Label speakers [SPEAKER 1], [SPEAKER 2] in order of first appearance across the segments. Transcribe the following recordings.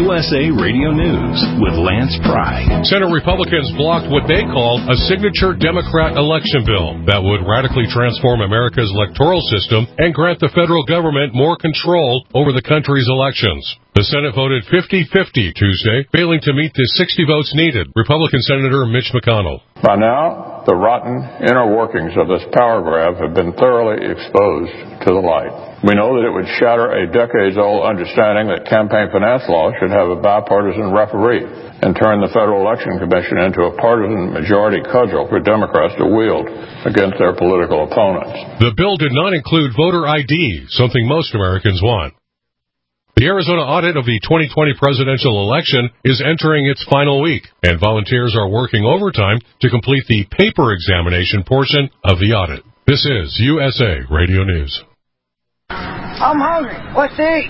[SPEAKER 1] USA Radio News with Lance Pry.
[SPEAKER 2] Senate Republicans blocked what they call a signature Democrat election bill that would radically transform America's electoral system and grant the federal government more control over the country's elections. The Senate voted 50-50 Tuesday, failing to meet the 60 votes needed. Republican Senator Mitch McConnell.
[SPEAKER 3] By now, the rotten inner workings of this power grab have been thoroughly exposed to the light. We know that it would shatter a decades-old understanding that campaign finance law should have a bipartisan referee and turn the Federal Election Commission into a partisan majority cudgel for Democrats to wield against their political opponents.
[SPEAKER 2] The bill did not include voter ID, something most Americans want. The Arizona audit of the 2020 presidential election is entering its final week, and volunteers are working overtime to complete the paper examination portion of the audit. This is USA Radio News.
[SPEAKER 4] I'm hungry. What's to eat?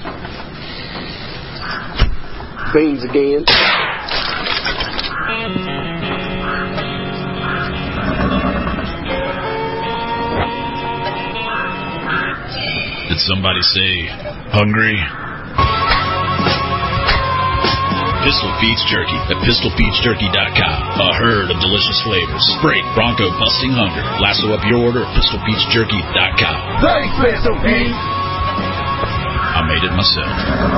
[SPEAKER 4] Beans again.
[SPEAKER 5] Did somebody say hungry? Pistol Pete's Jerky at PistolPetesJerky.com. A herd of delicious flavors. Break bronco busting hunger. Lasso up your order at PistolPetesJerky.com.
[SPEAKER 4] Thanks, Pistol Pete.
[SPEAKER 5] I made it myself.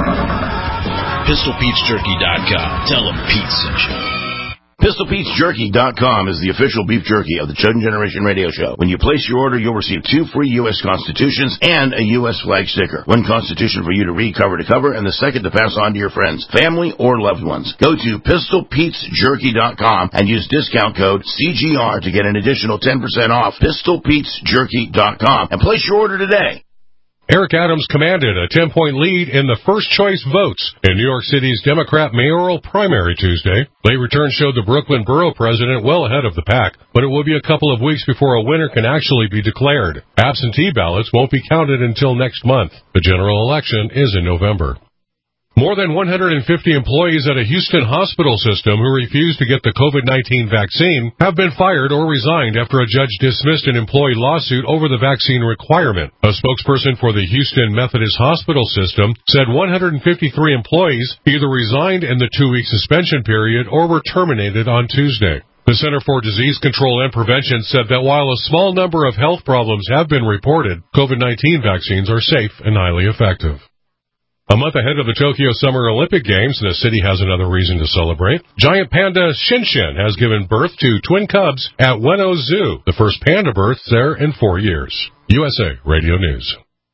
[SPEAKER 5] PistolPetesJerky.com. Tell them Pete sent you.
[SPEAKER 6] PistolPetesJerky.com is the official beef jerky of the Chudden Generation Radio Show. When you place your order, you'll receive 2 free U.S. Constitutions and a U.S. flag sticker. 1 Constitution for you to read cover to cover, and the second to pass on to your friends, family, or loved ones. Go to PistolPetesJerky.com and use discount code CGR to get an additional 10% off. PistolPetesJerky.com and place your order today.
[SPEAKER 2] Eric Adams commanded a 10-point lead in the first-choice votes in New York City's Democrat mayoral primary Tuesday. Late returns showed the Brooklyn borough president well ahead of the pack, but it will be a couple of weeks before a winner can actually be declared. Absentee ballots won't be counted until next month. The general election is in November. More than 150 employees at a Houston hospital system who refused to get the COVID-19 vaccine have been fired or resigned after a judge dismissed an employee lawsuit over the vaccine requirement. A spokesperson for the Houston Methodist Hospital System said 153 employees either resigned in the 2-week suspension period or were terminated on Tuesday. The Center for Disease Control and Prevention said that while a small number of health problems have been reported, COVID-19 vaccines are safe and highly effective. A month ahead of the Tokyo Summer Olympic Games, the city has another reason to celebrate. Giant panda Shinshin has given birth to twin cubs at Ueno Zoo, the first panda birth there in 4 years. USA Radio News.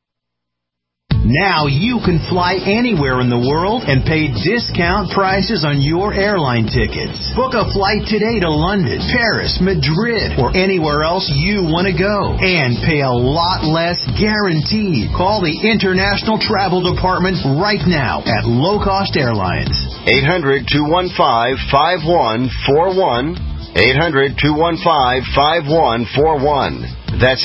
[SPEAKER 7] Now you can fly anywhere in the world and pay discount prices on your airline tickets. Book a flight today to London, Paris, Madrid, or anywhere else you want to go. And pay a lot less guaranteed. Call the International Travel Department right now at Low Cost Airlines.
[SPEAKER 8] 800-215-5141. 800-215-5141. That's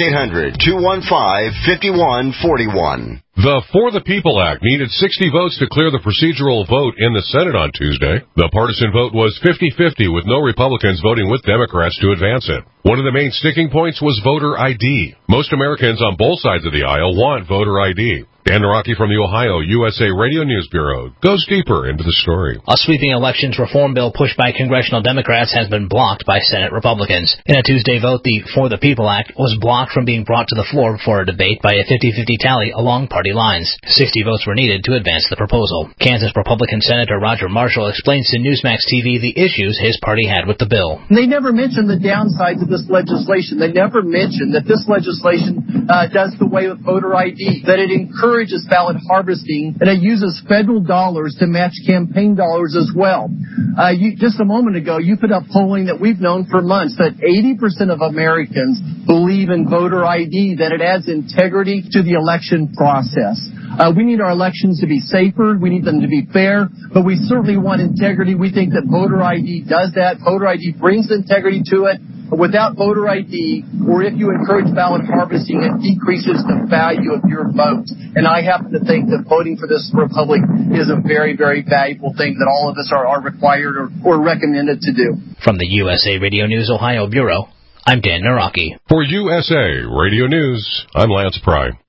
[SPEAKER 8] 800-215-5141.
[SPEAKER 2] The For the People Act needed 60 votes to clear the procedural vote in the Senate on Tuesday. The partisan vote was 50-50, with no Republicans voting with Democrats to advance it. One of the main sticking points was voter ID. Most Americans on both sides of the aisle want voter ID. Dan Naraki from the Ohio USA Radio News Bureau goes deeper into the story.
[SPEAKER 9] A sweeping elections reform bill pushed by congressional Democrats has been blocked by Senate Republicans. In a Tuesday vote, the For the People Act was blocked from being brought to the floor for a debate by a 50-50 tally along party lines. 60 votes were needed to advance the proposal. Kansas Republican Senator Roger Marshall explains to Newsmax TV the issues his party had with the bill.
[SPEAKER 10] They never mentioned the downsides of this legislation. They never mentioned that this legislation does away with voter ID, that it encourages ballot harvesting, and it uses federal dollars to match campaign dollars as well. Just a moment ago, you put up polling that we've known for months that 80% of Americans believe in voter ID, that it adds integrity to the election process. We need our elections to be safer. We need them to be fair, but we certainly want integrity. We think that voter ID does that. Voter ID brings integrity to it. Without voter ID, or if you encourage ballot harvesting, it decreases the value of your vote. And I happen to think that voting for this republic is a very, very valuable thing that all of us are required or recommended to do.
[SPEAKER 9] From the USA Radio News Ohio Bureau, I'm Dan Naraki.
[SPEAKER 2] For USA Radio News, I'm Lance Pry.